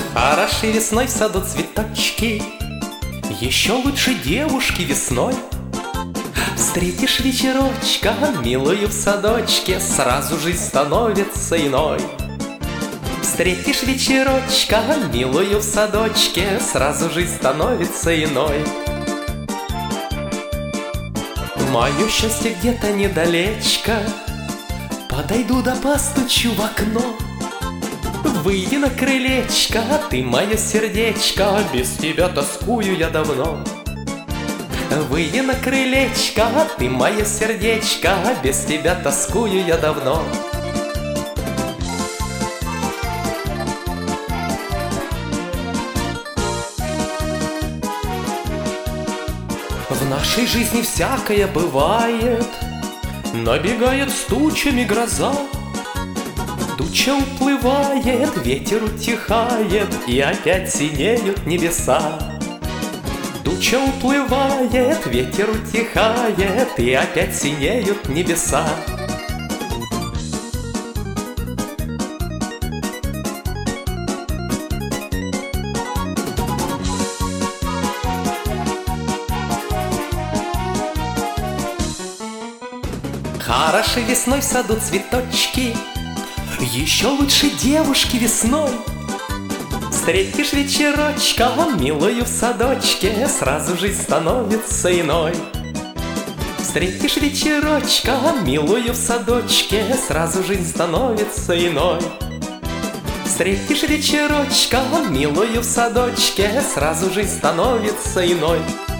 Хороши весной в саду цветочки, еще лучше девушки весной. Встретишь вечерочка, милую в садочке, сразу жизнь становится иной. Встретишь вечерочка, милую в садочке, сразу жизнь становится иной. Мое счастье где-то недалечко, подойду да постучу в окно. Выйди на крылечко, ты мое сердечко, без тебя тоскую я давно. Выйди на крылечко, ты мое сердечко, без тебя тоскую я давно. В нашей жизни всякое бывает, набегает с тучами гроза. Туча уплывает, ветер утихает, и опять синеют небеса. Туча уплывает, ветер утихает, и опять синеют небеса. Хороши весной в саду цветочки, еще лучше девушки весной. Встретишь вечерочка, милую в садочке, сразу жизнь становится иной. Встретишь вечерочка, милую в садочке, сразу жизнь становится иной. Встретишь вечерочка, милую в садочке, сразу жизнь становится иной.